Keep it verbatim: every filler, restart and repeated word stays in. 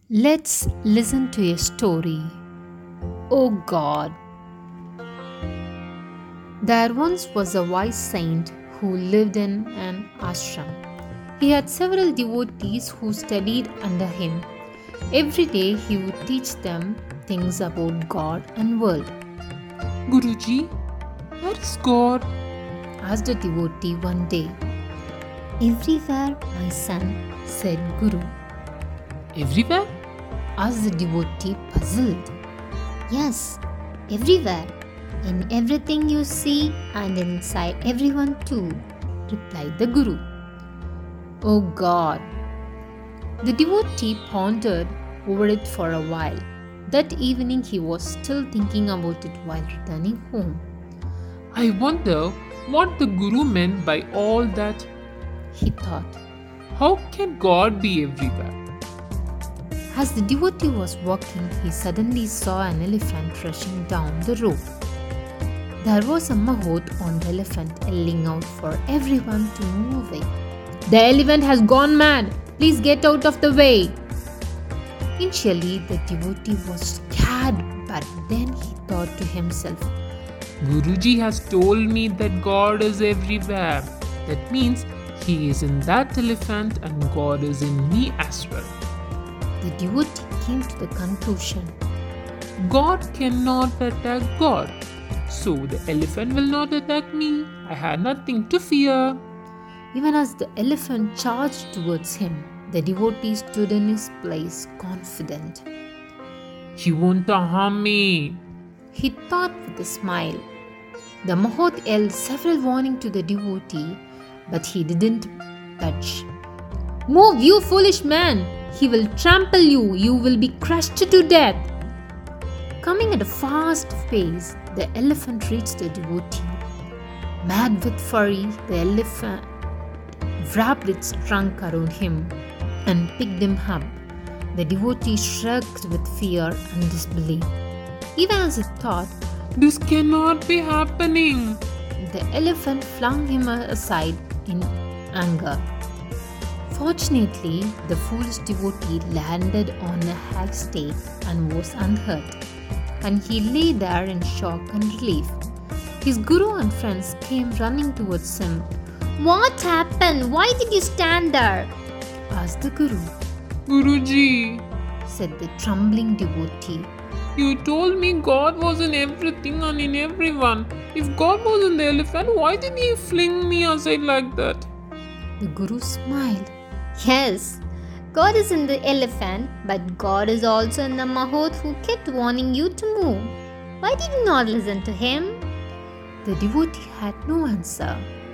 Let's listen to a story. Oh God. There once was a wise saint who lived in an ashram. He had several devotees who studied under him. Every day he would teach them things about God and world. Guruji, where is God? Asked a devotee one day. Everywhere, my son, said Guru. Everywhere? Asked the devotee, puzzled. Yes, everywhere. In everything you see and inside everyone too, replied the Guru. Oh God! The devotee pondered over it for a while. That evening he was still thinking about it while returning home. I wonder what the Guru meant by all that, he thought. How can God be everywhere? As the devotee was walking, he suddenly saw an elephant rushing down the road. There was a mahout on the elephant yelling out for everyone to move away. The elephant has gone mad! Please get out of the way! Initially, the devotee was scared, but then he thought to himself, Guruji has told me that God is everywhere. That means he is in that elephant and God is in me as well. The devotee came to the conclusion, God cannot attack God, so the elephant will not attack me. I had nothing to fear. Even as the elephant charged towards him, the devotee stood in his place confident. He won't harm me, he thought with a smile. The mahout yelled several warnings to the devotee, but he didn't budge. Move, you foolish man! He will trample you. You will be crushed to death. Coming at a fast pace, the elephant reached the devotee. Mad with fury, the elephant wrapped its trunk around him and picked him up. The devotee shrugged with fear and disbelief. Even as he thought, this cannot be happening, the elephant flung him aside in anger. Fortunately, the foolish devotee landed on a haystack and was unhurt, and he lay there in shock and relief. His guru and friends came running towards him. What happened? Why did you stand there? Asked the guru. Guruji, said the trembling devotee. You told me God was in everything and in everyone. If God was in the elephant, why did he fling me aside like that? The guru smiled. Yes, God is in the elephant, but God is also in the mahout who kept warning you to move. Why did you not listen to him? The devotee had no answer.